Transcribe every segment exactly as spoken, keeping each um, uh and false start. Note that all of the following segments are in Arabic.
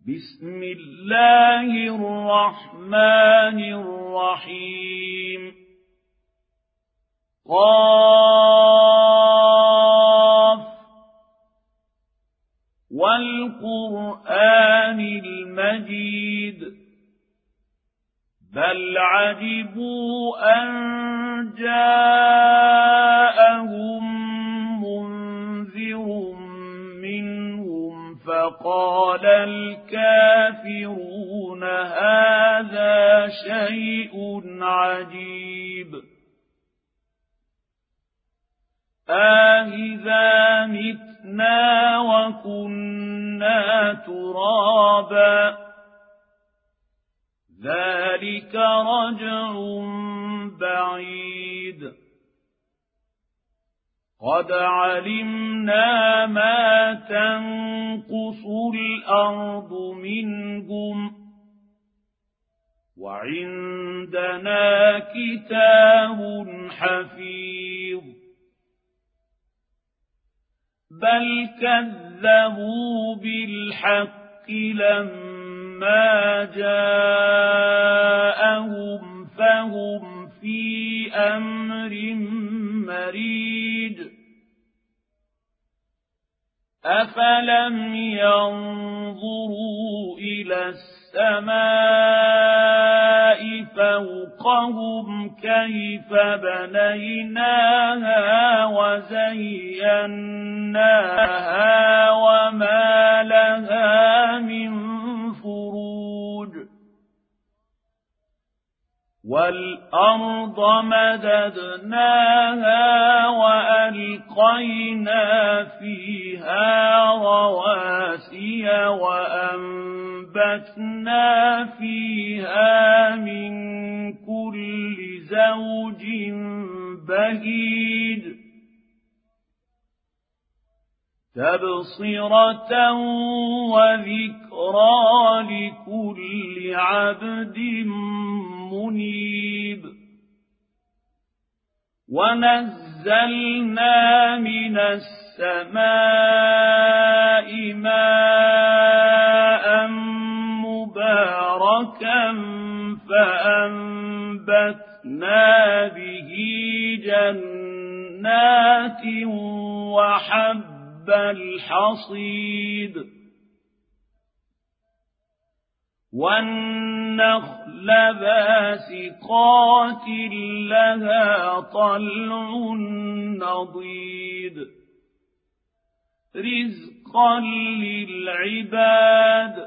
بسم الله الرحمن الرحيم قاف والقرآن المجيد بل عجبوا أن جاءهم منذر منهم فقال الكافرون هذا شيء عجيب أإذا متنا وكنا ترابا ذلك رجع بعيد قد علمنا ما تنقص الأرض منهم وعندنا كتاب حفيظ بل كذبوا بالحق لما جاءهم فهم في أمر مريج أفلم ينظروا إلى السماء فوقهم كيف بنيناها وزيناها وما لها من فروج والأرض مددناها وألقينا فيها رواسي وأنبتنا فيها من كل زوج بهيج تبصرة وذكرى لكل عبد منيب ونزلنا من السماء ماء مباركا فأنبتنا به جنات وحب الحصيد والنخل باسقات لها طلع نضيد رزقا للعباد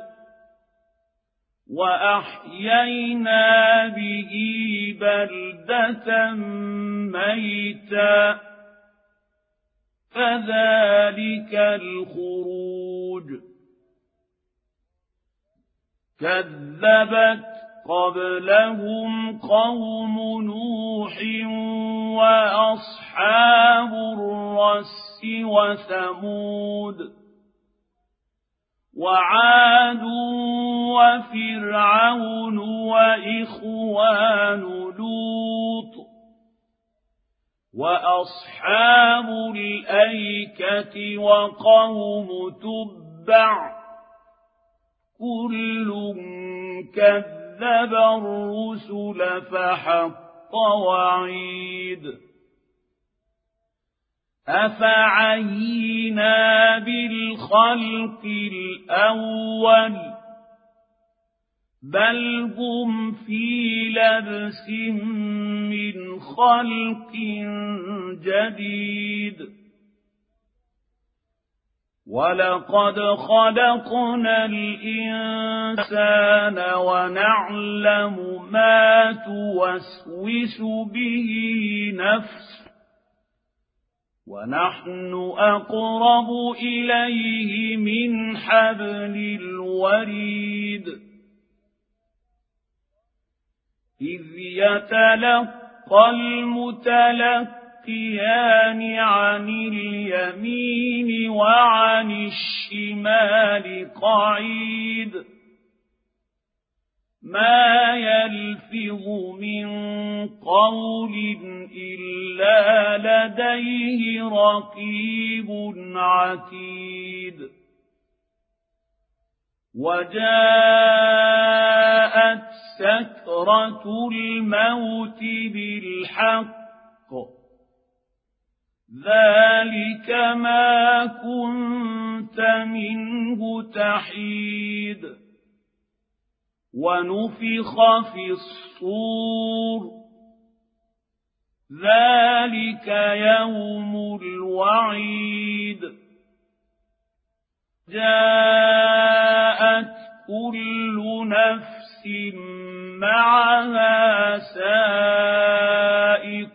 وأحيينا به بلدة ميتا فذلك الخروج كذبت قبلهم قوم نوح وأصحاب الرس وثمود وعاد وفرعون وإخوان لوط وأصحاب الأيكة وقوم تبع كل كذب الرسل فحق وعيد أفعينا بالخلق الأول بل هم في لبس من خلق جديد ولقد خلقنا الإنسان ونعلم ما توسوس به نفسه ونحن أقرب إليه من حبل الوريد إذ يتلقى المتلقيان عن اليمين وعن الشمال قعيد ما يلفظ من قول إلا لديه رقيب عتيد وجاءت سكرة الموت بالحق ذلك ما كنت منه تحيد ونفخ في الصور ذلك يوم الوعيد جاءت كل نفس معها سائق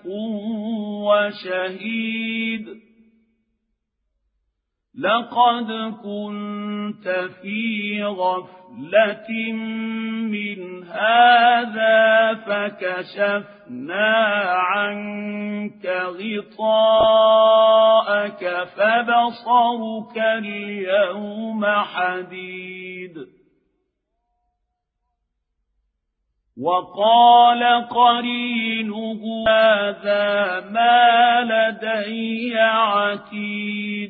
وشهيد لقد كنت في غفلة من هذا فكشفنا عنك غطاءك فبصرك اليوم حديد وقال قرينه هذا ما لدي عتيد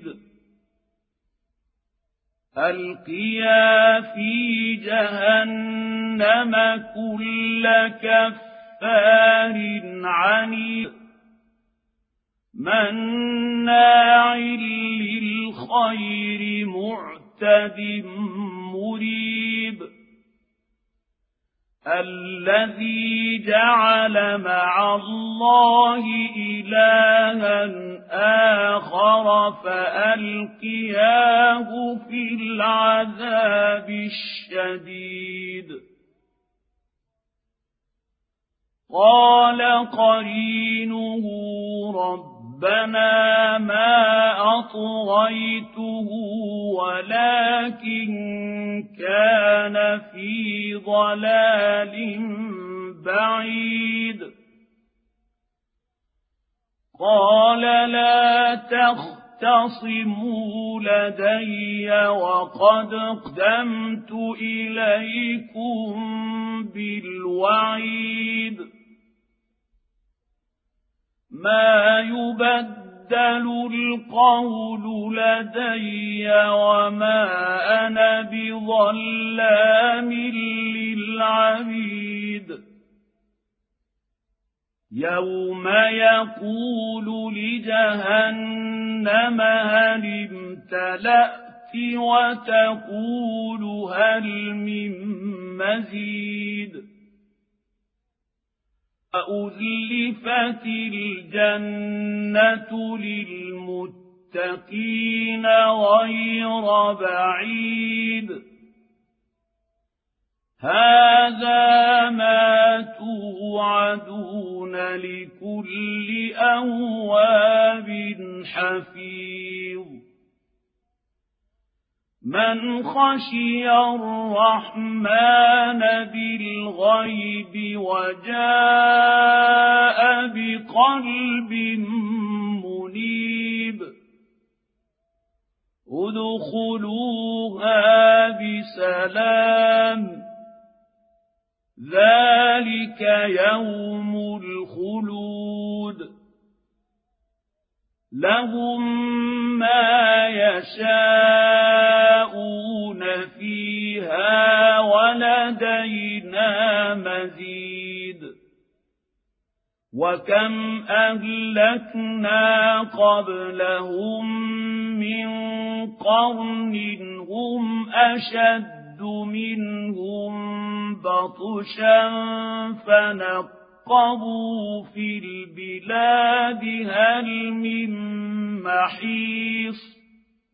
ألقيا في جهنم كل كفار عنيد مناع للخير معتد مريب الذي جعل مع الله إلها آخر فألقياه في العذاب الشديد قال قرينه ربنا ما أطغيته ولكن كان في ضلال بعيد قال لا تختصموا لدي وقد قدمت إليكم بالوعيد ما يبدل القول لدي وما أنا بظلام للعبيد يوم يقول لجهنم هل امتلأت وتقول هل من مزيد أُزْلِفَتِ الْجَنَّةُ لِلْمُتَّقِينَ غَيْرَ بَعِيدٍ هَذَا مَا تُوعَدُونَ لِكُلِّ أَوَّابٍ حَفِيظٍ من خشي الرحمن بالغيب وجاء بقلب منيب ادخلوها بسلام ذلك يوم الخلود لهم ما يشاءون فيها ولدينا مزيد وكم أهلكنا قبلهم من قرن هم أشد منهم بطشا فنقبوا في البلاد هل من محيص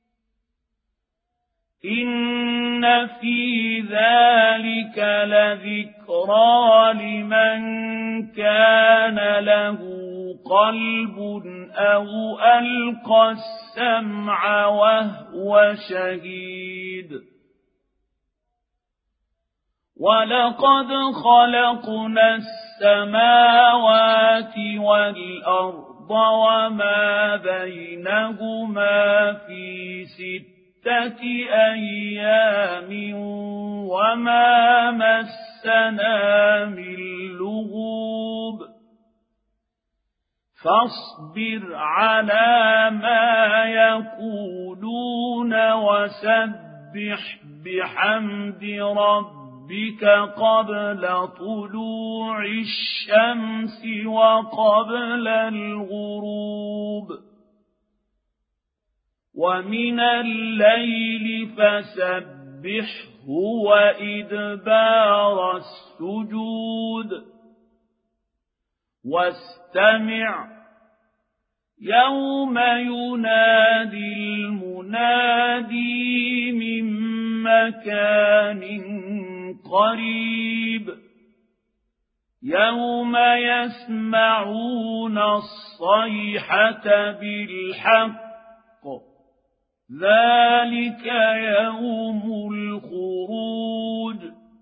إن في ذلك لذكرى لمن كان له قلب أو ألقى السمع وهو شهيد ولقد خلقنا السماوات والأرض وما بينهما في ستة أيام وما مسنا من لغوب فاصبر على ما يقولون وسبح بحمد ربك قبل طلوع الشمس وقبل الغروب ومن الليل فسبحه وإدبار السجود واستمع يوم ينادي المنادي من مكان قريب يوم يسمعون الصيحة بالحق ذلك يوم الخروج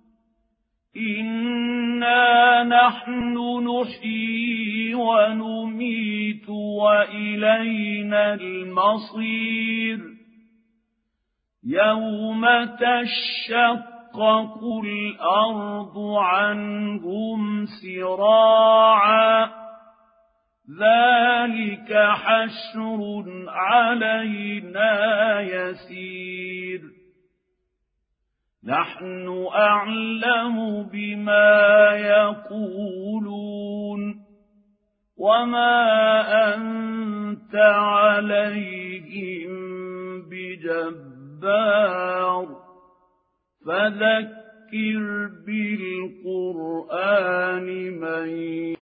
إنا نحن نحيي ونميت وإلينا المصير يوم تشقق الأرض عنهم سراعا ذلك حشر علينا يسير نحن أعلم بما يقولون وما أنت عليهم بجبار فذكر بالقرآن من